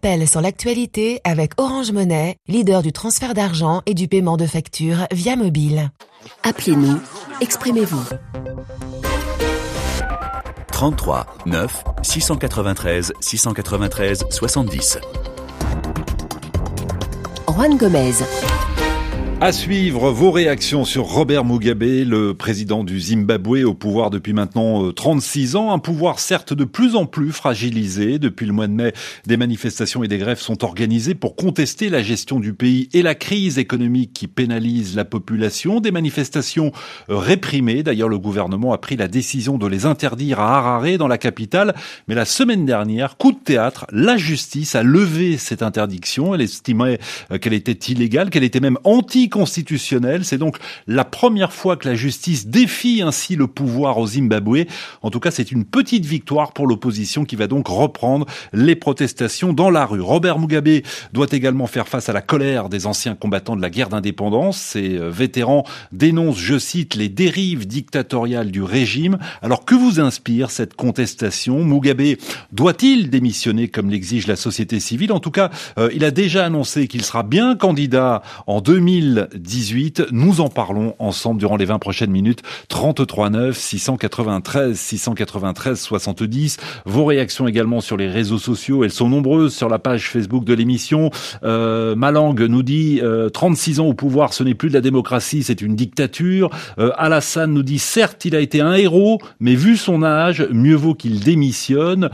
rappel sur l'actualité avec Orange Money, leader du transfert d'argent et du paiement de factures via mobile. Appelez-nous, exprimez-vous. 33 9 693 693 70. Juan Gomez. À suivre vos réactions sur Robert Mugabe, le président du Zimbabwe au pouvoir depuis maintenant 36 ans. Un pouvoir certes de plus en plus fragilisé. Depuis le mois de mai, des manifestations et des grèves sont organisées pour contester la gestion du pays et la crise économique qui pénalise la population. Des manifestations réprimées. D'ailleurs, le gouvernement a pris la décision de les interdire à Harare, dans la capitale. Mais la semaine dernière, coup de théâtre, la justice a levé cette interdiction. Elle estimait qu'elle était illégale, qu'elle était même anticonstitutionnelle. C'est donc la première fois que la justice défie ainsi le pouvoir au Zimbabwe. En tout cas, c'est une petite victoire pour l'opposition qui va donc reprendre les protestations dans la rue. Robert Mugabe doit également faire face à la colère des anciens combattants de la guerre d'indépendance. Ces vétérans dénoncent, je cite, les dérives dictatoriales du régime. Alors que vous inspire cette contestation? Mugabe doit-il démissionner comme l'exige la société civile? En tout cas, il a déjà annoncé qu'il sera bien candidat en 2018. Nous en parlons ensemble durant les 20 prochaines minutes. 33 9 693 693 70. Vos réactions également sur les réseaux sociaux. Elles sont nombreuses sur la page Facebook de l'émission. Malang nous dit 36 ans au pouvoir, ce n'est plus de la démocratie, c'est une dictature. Alassane nous dit certes, il a été un héros, mais vu son âge, mieux vaut qu'il démissionne.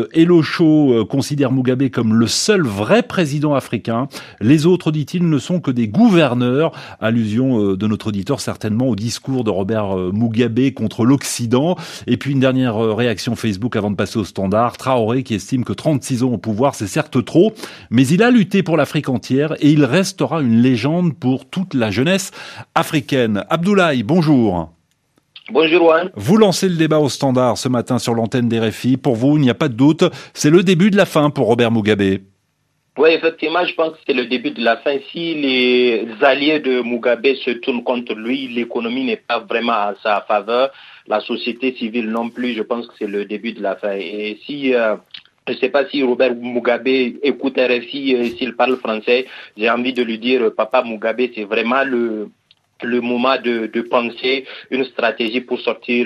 Elocho considère Mugabe comme le seul vrai président africain. Les autres, dit-il, ne sont que des gouverneurs. Allusion de notre auditeur certainement au discours de Robert Mugabe contre l'Occident. Et puis une dernière réaction Facebook avant de passer au standard. Traoré qui estime que 36 ans au pouvoir, c'est certes trop, mais il a lutté pour l'Afrique entière et il restera une légende pour toute la jeunesse africaine. Abdoulaye, bonjour. Bonjour Juan. Vous lancez le débat au standard ce matin sur l'antenne d'RFI. Pour vous, il n'y a pas de doute, c'est le début de la fin pour Robert Mugabe. Oui, effectivement, je pense que c'est le début de la fin. Si les alliés de Mugabe se tournent contre lui, l'économie n'est pas vraiment à sa faveur, la société civile non plus, je pense que c'est le début de la fin. Et si... je ne sais pas si Robert Mugabe écoute RFI, s'il parle français, j'ai envie de lui dire, Papa Mugabe, c'est vraiment le moment de penser une stratégie pour sortir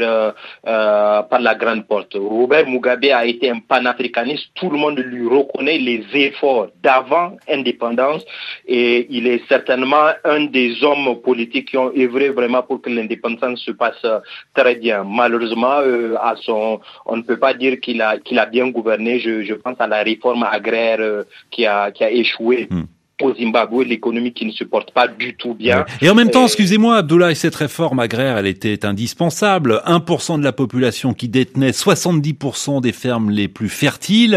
par la grande porte. Robert Mugabe a été un panafricaniste, tout le monde lui reconnaît les efforts d'avant indépendance et il est certainement un des hommes politiques qui ont œuvré vraiment pour que l'indépendance se passe très bien. Malheureusement, on ne peut pas dire qu'il a bien gouverné. Je pense à la réforme agraire qui a échoué. Au Zimbabwe, l'économie qui ne se porte pas du tout bien. Et en même temps, excusez-moi, Abdoulaye, cette réforme agraire, elle était indispensable. 1% de la population qui détenait 70% des fermes les plus fertiles.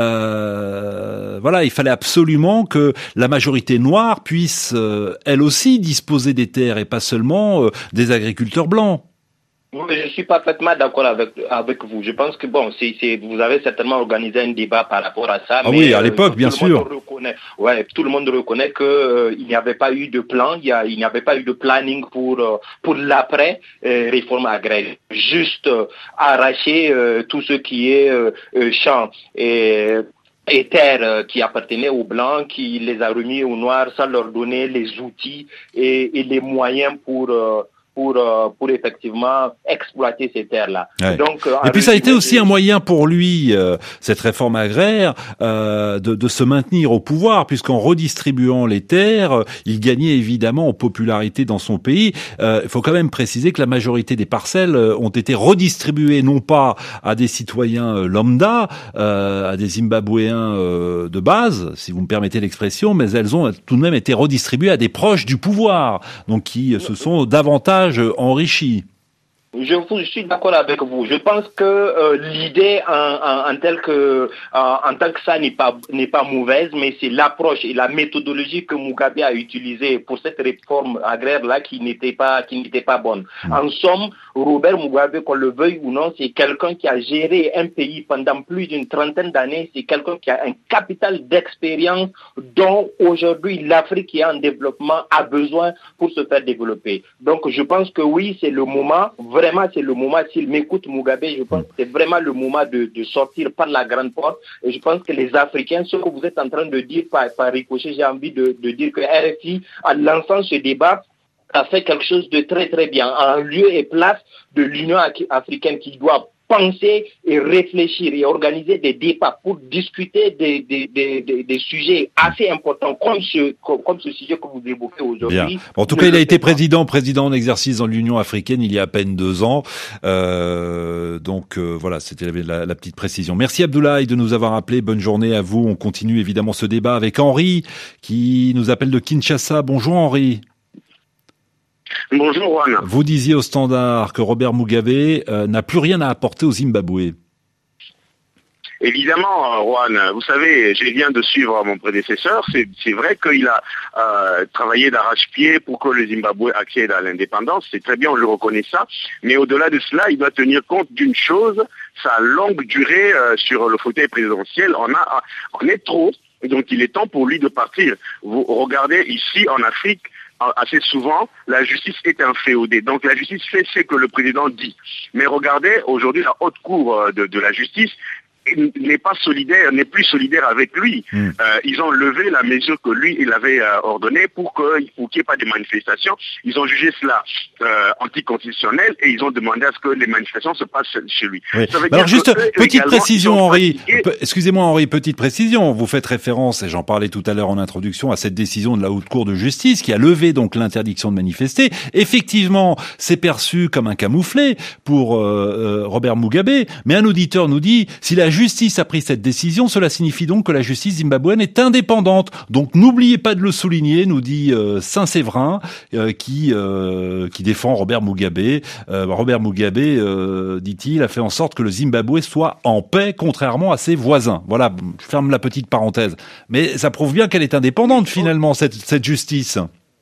Voilà, il fallait absolument que la majorité noire puisse, elle aussi, disposer des terres et pas seulement des agriculteurs blancs. Oui, je suis parfaitement d'accord avec vous. Je pense que vous avez certainement organisé un débat par rapport à ça. Ah mais oui, à l'époque, bien sûr. Tout le monde reconnaît que il n'y avait pas eu de plan, il n'y avait pas eu de planning pour l'après réforme agraire. Juste arracher tout ce qui est champs et terres qui appartenaient aux Blancs, qui les a remis aux Noirs sans leur donner les outils et les moyens pour effectivement exploiter ces terres-là. Ouais. Donc, et puis ça a été aussi un moyen pour lui, cette réforme agraire, de se maintenir au pouvoir, puisqu'en redistribuant les terres, il gagnait évidemment en popularité dans son pays. Il faut quand même préciser que la majorité des parcelles ont été redistribuées non pas à des citoyens lambda, à des Zimbabwéens de base, si vous me permettez l'expression, mais elles ont tout de même été redistribuées à des proches du pouvoir, donc qui se sont davantage enrichi. Je suis d'accord avec vous. Je pense que l'idée en tant que ça n'est pas mauvaise, mais c'est l'approche et la méthodologie que Mugabe a utilisée pour cette réforme agraire là qui n'était pas bonne. En somme, Robert Mugabe, qu'on le veuille ou non, c'est quelqu'un qui a géré un pays pendant plus d'une trentaine d'années. C'est quelqu'un qui a un capital d'expérience dont aujourd'hui l'Afrique qui est en développement a besoin pour se faire développer. Donc je pense que oui, c'est le moment vraiment c'est le moment, s'il m'écoute Mugabe, je pense que c'est vraiment le moment de sortir par la grande porte. Et je pense que les Africains, ce que vous êtes en train de dire par ricochet, j'ai envie de dire que RFI, en lançant ce débat, a fait quelque chose de très très bien, en lieu et place de l'Union africaine qui doit penser et réfléchir et organiser des débats pour discuter des sujets assez importants comme ce sujet que vous évoquez aujourd'hui. Bien. En tout cas, il a été président en exercice dans l'Union africaine il y a à peine 2 ans. Donc voilà, c'était la petite précision. Merci Abdoulaye de nous avoir appelé. Bonne journée à vous. On continue évidemment ce débat avec Henri qui nous appelle de Kinshasa. Bonjour Henri. Bonjour Juan. Vous disiez au Standard que Robert Mugabe n'a plus rien à apporter au Zimbabwe. Évidemment, Juan, vous savez, je viens de suivre mon prédécesseur. C'est vrai qu'il a travaillé d'arrache-pied pour que le Zimbabwe accède à l'indépendance. C'est très bien, on le reconnaît ça. Mais au-delà de cela, il doit tenir compte d'une chose, sa longue durée sur le fauteuil présidentiel. On est trop, donc il est temps pour lui de partir. Vous regardez ici en Afrique, assez souvent, la justice est inféodée. Donc la justice fait ce que le président dit. Mais regardez, aujourd'hui, la haute cour de la justice n'est plus solidaire avec lui. Ils ont levé la mesure que lui, il avait ordonnée pour qu'il n'y ait pas de manifestations. Ils ont jugé cela anticonstitutionnel et ils ont demandé à ce que les manifestations se passent chez lui. Oui. Alors juste, petite précision Henri, excusez-moi Henri, petite précision, vous faites référence, et j'en parlais tout à l'heure en introduction, à cette décision de la Haute Cour de justice qui a levé donc l'interdiction de manifester. Effectivement, c'est perçu comme un camouflet pour Robert Mugabe, mais un auditeur nous dit, si la justice a pris cette décision, cela signifie donc que la justice zimbabwéenne est indépendante. Donc n'oubliez pas de le souligner, nous dit Saint-Séverin, qui défend Robert Mugabe. Robert Mugabe, dit-il, a fait en sorte que le Zimbabwe soit en paix, contrairement à ses voisins. Voilà, je ferme la petite parenthèse. Mais ça prouve bien qu'elle est indépendante, finalement, cette justice.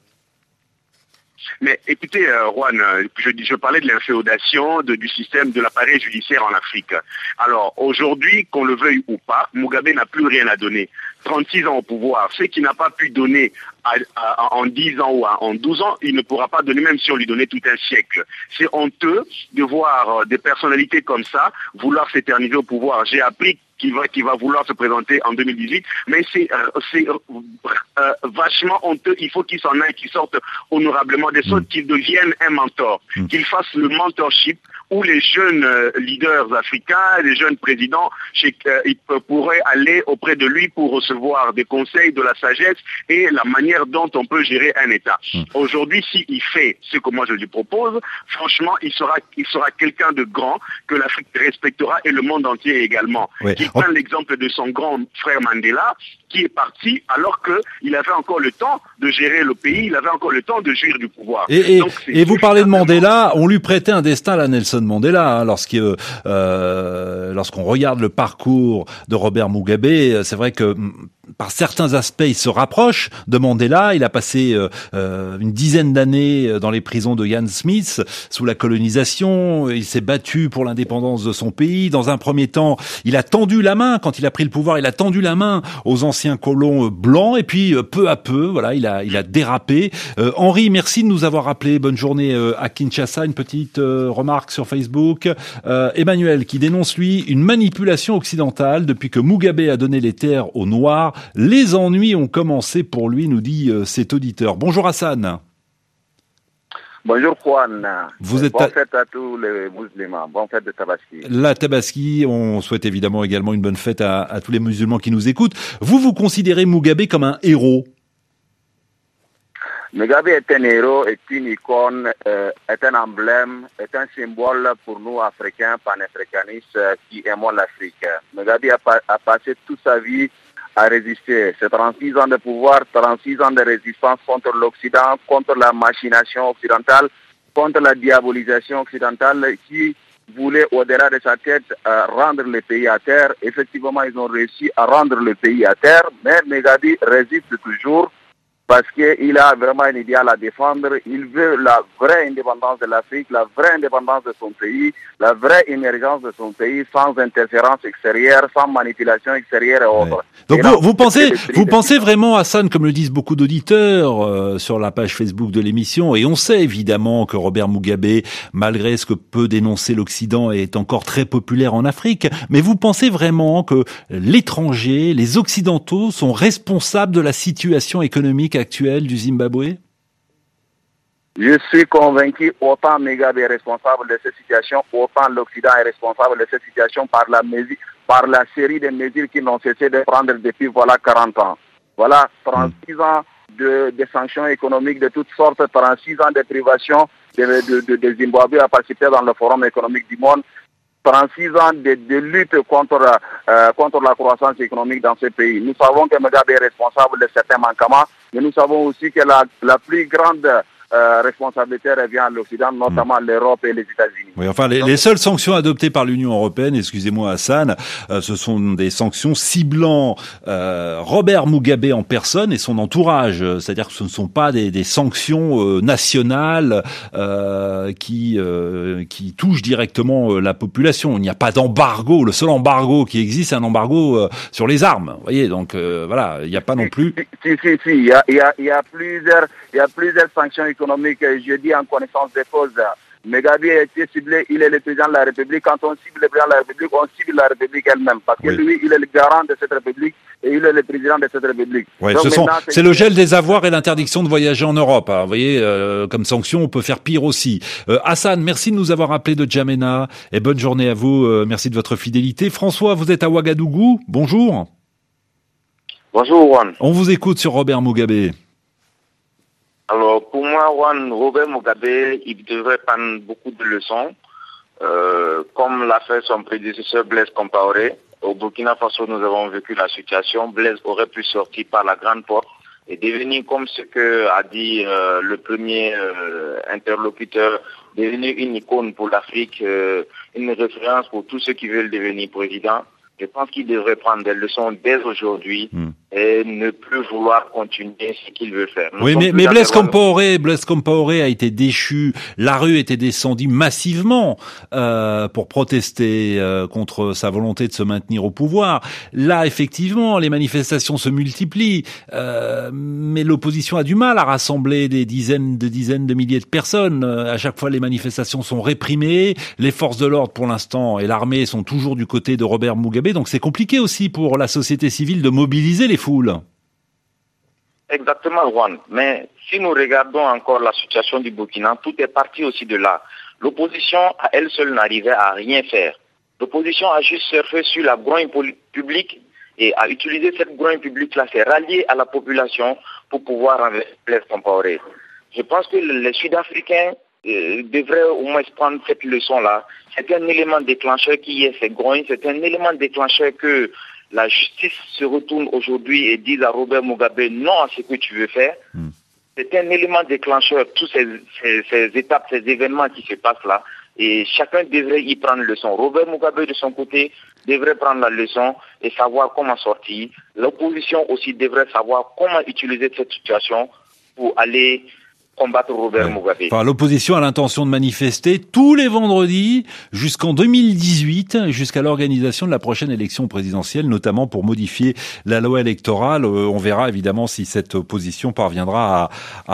Mais écoutez, Juan, je parlais de l'inféodation du système de l'appareil judiciaire en Afrique. Alors, aujourd'hui, qu'on le veuille ou pas, Mugabe n'a plus rien à donner. 36 ans au pouvoir, ce qu'il n'a pas pu donner en 10 ans ou en 12 ans, il ne pourra pas donner même si on lui donnait tout un siècle. C'est honteux de voir des personnalités comme ça vouloir s'éterniser au pouvoir. J'ai appris qu'il va vouloir se présenter en 2018, mais c'est vachement honteux. Il faut qu'il s'en aille, qu'il sorte honorablement des sortes, qu'il devienne un mentor, qu'il fasse le mentorship où les jeunes leaders africains, les jeunes présidents, ils pourraient aller auprès de lui pour recevoir des conseils, de la sagesse et la manière dont on peut gérer un État. Aujourd'hui, s'il fait ce que moi je lui propose, franchement, il sera quelqu'un de grand que l'Afrique respectera et le monde entier également. Oui. Qui prend l'exemple de son grand frère Mandela, qui est parti alors qu'il avait encore le temps de gérer le pays, il avait encore le temps de jouir du pouvoir. Et vous parlez de Mandela, on lui prêtait un destin à la Nelson Mandela, hein, lorsqu'on regarde le parcours de Robert Mugabe, c'est vrai que par certains aspects, il se rapproche de Mandela. Il a passé une dizaine d'années dans les prisons de Ian Smith sous la colonisation. Il s'est battu pour l'indépendance de son pays. Dans un premier temps, il a tendu la main, quand il a pris le pouvoir, il a tendu la main aux anciens colons blancs. Et puis, peu à peu, voilà, il a dérapé. Henri, merci de nous avoir appelé. Bonne journée à Kinshasa. Une petite remarque sur Facebook. Emmanuel, qui dénonce, lui, une manipulation occidentale depuis que Mugabe a donné les terres aux Noirs. Les ennuis ont commencé pour lui, nous dit cet auditeur. Bonjour Hassan. Bonjour Juan. Bonne fête à tous les musulmans. Bonne fête de Tabaski. La Tabaski, on souhaite évidemment également une bonne fête à tous les musulmans qui nous écoutent. Vous considérez Mugabe comme un héros? Mugabe est un héros, est une icône, est un emblème, est un symbole pour nous Africains, panafricanistes qui aimons l'Afrique. Mugabe a passé toute sa vie à résister. C'est 36 ans de pouvoir, 36 ans de résistance contre l'Occident, contre la machination occidentale, contre la diabolisation occidentale qui voulait, au-delà de sa tête, rendre le pays à terre. Effectivement, ils ont réussi à rendre le pays à terre, mais Mugabe résiste toujours parce qu'il a vraiment un idéal à défendre. Il veut la vraie indépendance de l'Afrique, la vraie indépendance de son pays, la vraie émergence de son pays, sans interférence extérieure, sans manipulation extérieure et autres. Donc vous pensez vraiment, Hassan, comme le disent beaucoup d'auditeurs sur la page Facebook de l'émission, et on sait évidemment que Robert Mugabe, malgré ce que peut dénoncer l'Occident, est encore très populaire en Afrique, mais vous pensez vraiment que l'étranger, les Occidentaux sont responsables de la situation économique actuelle du Zimbabwe? Je suis convaincu, autant Mugabe est responsable de cette situation, autant l'Occident est responsable de cette situation par la série de mesures qu'ils n'ont cessé de prendre depuis 40 ans. Voilà 36 ans de sanctions économiques de toutes sortes, 36 ans de privation de Zimbabwe à participer dans le Forum économique du monde, 36 ans de lutte contre la croissance économique dans ce pays. Nous savons que Mugabe est responsable de certains manquements, mais nous savons aussi que la plus grande responsabilité revient à l'Occident, notamment l'Europe et les États-Unis. Oui, enfin, les seules sanctions adoptées par l'Union européenne, excusez-moi Hassan, ce sont des sanctions ciblant Robert Mugabe en personne et son entourage. C'est-à-dire que ce ne sont pas des sanctions nationales qui touchent directement la population. Il n'y a pas d'embargo. Le seul embargo qui existe, c'est un embargo sur les armes. Vous voyez, donc voilà, il n'y a pas non plus. Si, il y a plusieurs sanctions économiques. Je dis en connaissance des causes. Mugabe a été ciblé, il est le président de la République. Quand on cible le président de la République, on cible la République elle-même. Parce que lui, il est le garant de cette République et il est le président de cette République. Oui, c'est le gel des avoirs et l'interdiction de voyager en Europe. Hein. Vous voyez, comme sanction, on peut faire pire aussi. Hassan, merci de nous avoir appelé de Djamena et bonne journée à vous. Merci de votre fidélité. François, vous êtes à Ouagadougou. Bonjour. Bonjour, Juan. On vous écoute sur Robert Mugabe. Alors, pour moi, Juan, Robert Mugabe, il devrait prendre beaucoup de leçons, comme l'a fait son prédécesseur Blaise Compaoré. Au Burkina Faso, nous avons vécu la situation. Blaise aurait pu sortir par la grande porte et devenir, comme ce que a dit le premier interlocuteur, devenir une icône pour l'Afrique, une référence pour tous ceux qui veulent devenir président. Je pense qu'il devrait prendre des leçons dès aujourd'hui et ne plus vouloir continuer ce qu'il veut faire. Oui, mais Blaise Compaoré a été déchu. La rue était descendue massivement pour protester contre sa volonté de se maintenir au pouvoir. Là, effectivement, les manifestations se multiplient, mais l'opposition a du mal à rassembler des dizaines de milliers de personnes. À chaque fois, les manifestations sont réprimées. Les forces de l'ordre, pour l'instant, et l'armée sont toujours du côté de Robert Mugabe. Donc c'est compliqué aussi pour la société civile de mobiliser les foules. Exactement, Juan. Mais si nous regardons encore la situation du Burkina, tout est parti aussi de là. L'opposition à elle seule n'arrivait à rien faire. L'opposition a juste surfé sur la grogne publique et a utilisé cette grogne publique-là, c'est rallier à la population pour pouvoir renverser Blaise Compaoré. Je pense que les Sud-Africains devrait au moins prendre cette leçon-là. C'est un élément déclencheur qui est ces grognes, c'est un élément déclencheur que la justice se retourne aujourd'hui et dise à Robert Mugabe non à ce que tu veux faire. C'est un élément déclencheur, tous ces étapes, ces événements qui se passent là, et chacun devrait y prendre leçon. Robert Mugabe de son côté devrait prendre la leçon et savoir comment sortir. L'opposition aussi devrait savoir comment utiliser cette situation pour aller combattre Robert Mugabe. Enfin, l'opposition a l'intention de manifester tous les vendredis jusqu'en 2018, jusqu'à l'organisation de la prochaine élection présidentielle, notamment pour modifier la loi électorale. On verra évidemment si cette opposition parviendra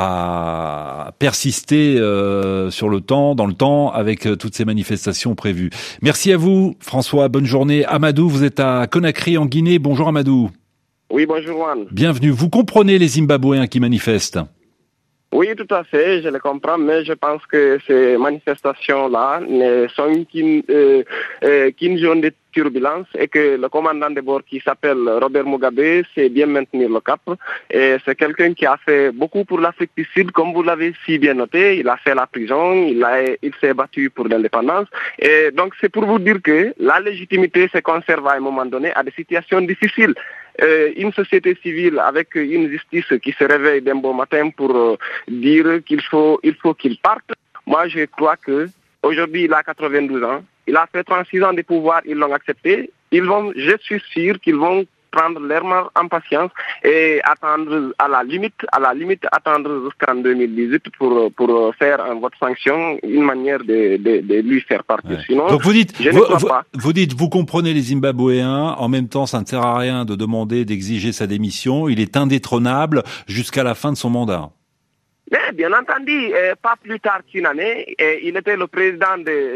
à persister dans le temps, avec toutes ces manifestations prévues. Merci à vous, François. Bonne journée. Amadou, vous êtes à Conakry, en Guinée. Bonjour, Amadou. Oui, bonjour, Juan. Bienvenue. Vous comprenez les Zimbabwéens qui manifestent? Oui, tout à fait, je le comprends, mais je pense que ces manifestations-là ne sont qu'une zone de turbulence et que le commandant de bord qui s'appelle Robert Mugabe sait bien maintenir le cap. Et c'est quelqu'un qui a fait beaucoup pour l'Afrique du Sud, comme vous l'avez si bien noté. Il a fait la prison, il s'est battu pour l'indépendance. Et donc c'est pour vous dire que la légitimité se conserve à un moment donné à des situations difficiles. Une société civile avec une justice qui se réveille d'un bon matin pour dire qu'il faut qu'il parte. Moi, je crois que aujourd'hui, il a 92 ans. Il a fait 36 ans de pouvoir, ils l'ont accepté. Je suis sûr qu'ils vont prendre leur mal en patience et attendre à la limite attendre jusqu'en 2018 pour faire un vote sanction, une manière de lui faire partir. Ouais. Sinon, donc vous dites, vous comprenez les Zimbabwéens, en même temps, ça ne sert à rien de demander, d'exiger sa démission, il est indétrônable jusqu'à la fin de son mandat. Mais bien entendu, pas plus tard qu'une année, il était le président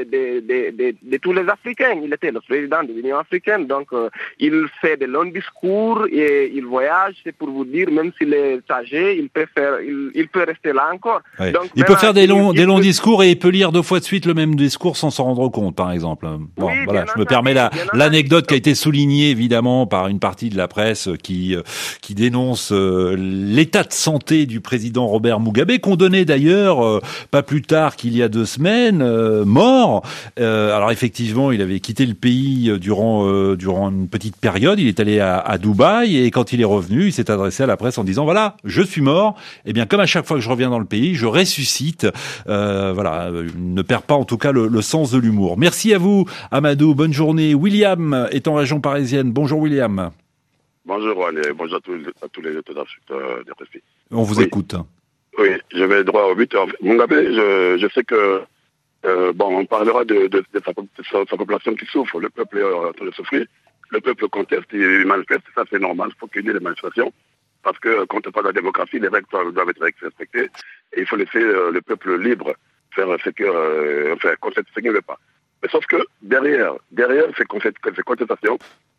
de tous les Africains, il était le président de l'Union africaine, donc il fait de longs discours et il voyage, c'est pour vous dire, même s'il est âgé, il peut rester là encore. Ouais. Donc, il peut faire des longs discours et il peut lire 2 fois de suite le même discours sans s'en rendre compte, par exemple. Bon, oui, voilà, je me permets l'anecdote qui a été soulignée évidemment par une partie de la presse qui dénonce l'état de santé du président Robert Mugabe, condamné d'ailleurs pas plus tard qu'il y a 2 semaines, mort. Alors effectivement, il avait quitté le pays durant une petite période. Il est allé à Dubaï et quand il est revenu, il s'est adressé à la presse en disant voilà, je suis mort. Eh bien, comme à chaque fois que je reviens dans le pays, je ressuscite. Voilà, ne perd pas en tout cas le sens de l'humour. Merci à vous, Amadou. Bonne journée. William est en région parisienne. Bonjour, William. Bonjour, Juan, et bonjour à tous les auditeurs de RFI. On vous écoute. Oui, je vais droit au but. Mugabe, je sais que on parlera de sa population qui souffre. Le peuple est en train de souffrir. Le peuple conteste, il manifeste. Ça, c'est normal. Il faut qu'il y ait des manifestations. Parce que quand on parle de la démocratie, les règles doivent être respectées. Et il faut laisser le peuple libre faire ce qu'il ne veut pas. Mais sauf que derrière ces contestations,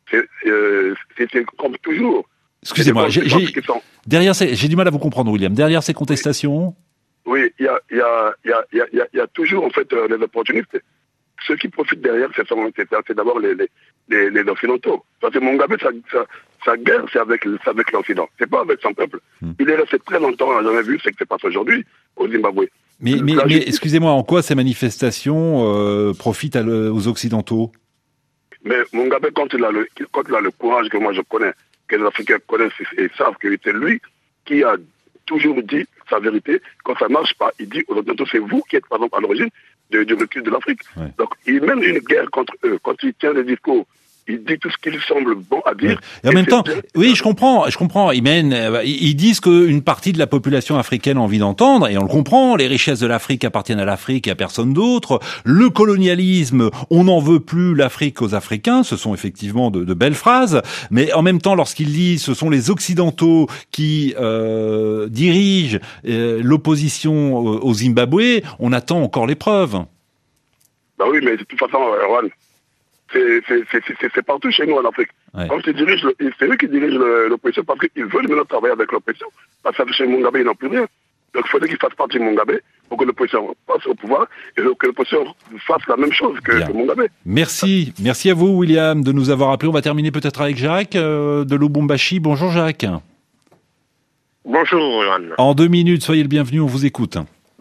c'est comme toujours. Excusez-moi, derrière j'ai du mal à vous comprendre, William. Derrière ces contestations, oui, il y a toujours en fait les opportunistes. Ceux qui profitent derrière, c'est d'abord les occidentaux. Parce que Mugabe, sa guerre, c'est avec l'Occident. C'est pas avec son peuple. Il est resté très longtemps, on n'a jamais vu ce qui se passe aujourd'hui au Zimbabwe. Mais excusez-moi, en quoi ces manifestations profitent aux occidentaux? Mais Mugabe, quand il a le courage que moi je connais, que les Africains connaissent et savent que c'est lui qui a toujours dit sa vérité. Quand ça ne marche pas, il dit aux Occidentaux, c'est vous qui êtes par exemple à l'origine du recul de l'Afrique. Ouais. Donc il mène une guerre contre eux. Quand il tient des discours, il dit tout ce qui lui semble bon à dire. Et en même temps, oui, je comprends. Ils disent qu'une partie de la population africaine a envie d'entendre, et on le comprend. Les richesses de l'Afrique appartiennent à l'Afrique et à personne d'autre. Le colonialisme, on n'en veut plus l'Afrique aux Africains. Ce sont effectivement de belles phrases. Mais en même temps, lorsqu'ils disent ce sont les Occidentaux qui dirigent l'opposition au Zimbabwe, on attend encore les preuves. Bah oui, mais de toute façon, Erwan, c'est partout chez nous en Afrique. Ouais. Comme c'est eux qui dirigent l'opposition parce qu'ils veulent maintenant travailler avec l'opposition. Parce que chez Mugabe, ils n'ont plus rien. Donc il faudrait qu'ils fassent partie de Mugabe pour que l'opposition passe au pouvoir et que l'opposition fasse la même chose que Mugabe. Merci à vous, William, de nous avoir appelés. On va terminer peut-être avec Jacques de Lubumbashi. Bonjour Jacques. Bonjour Johan. En 2 minutes, soyez le bienvenu, on vous écoute.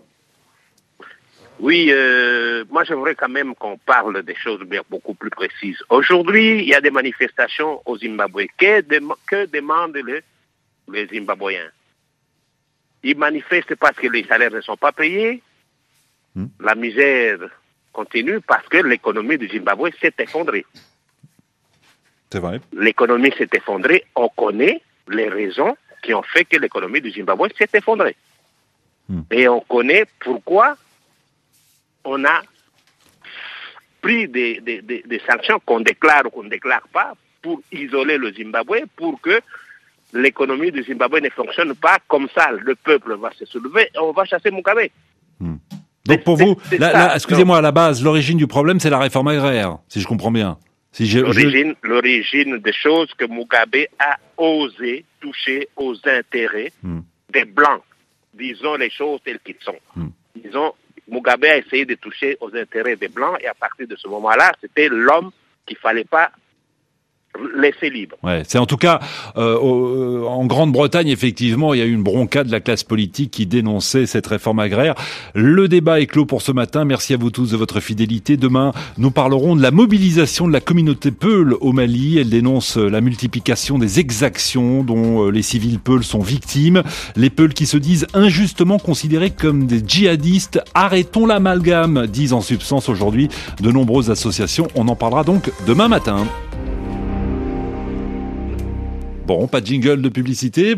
Oui, moi j'aimerais quand même qu'on parle des choses beaucoup plus précises. Aujourd'hui, il y a des manifestations au Zimbabwe. Que demandent les Zimbabwéens? Ils manifestent parce que les salaires ne sont pas payés. La misère continue parce que l'économie du Zimbabwe s'est effondrée. C'est vrai. L'économie s'est effondrée. On connaît les raisons qui ont fait que l'économie du Zimbabwe s'est effondrée. Et on connaît pourquoi on a pris des sanctions qu'on déclare ou qu'on ne déclare pas pour isoler le Zimbabwe, pour que l'économie du Zimbabwe ne fonctionne pas comme ça. Le peuple va se soulever et on va chasser Mugabe. Donc pour vous, excusez-moi, à la base, l'origine du problème, c'est la réforme agraire, si je comprends bien. L'origine des choses que Mugabe a osé toucher aux intérêts des Blancs. Disons les choses telles qu'elles sont. Mugabe a essayé de toucher aux intérêts des Blancs et à partir de ce moment-là, c'était l'homme qu'il ne fallait pas laisser libre. Ouais, c'est en tout cas en Grande-Bretagne, effectivement, il y a eu une bronca de la classe politique qui dénonçait cette réforme agraire. Le débat est clos pour ce matin. Merci à vous tous de votre fidélité. Demain, nous parlerons de la mobilisation de la communauté Peul au Mali. Elle dénonce la multiplication des exactions dont les civils Peul sont victimes. Les Peul qui se disent injustement considérés comme des djihadistes. Arrêtons l'amalgame, disent en substance aujourd'hui de nombreuses associations. On en parlera donc demain matin. Bon, pas de jingle de publicité.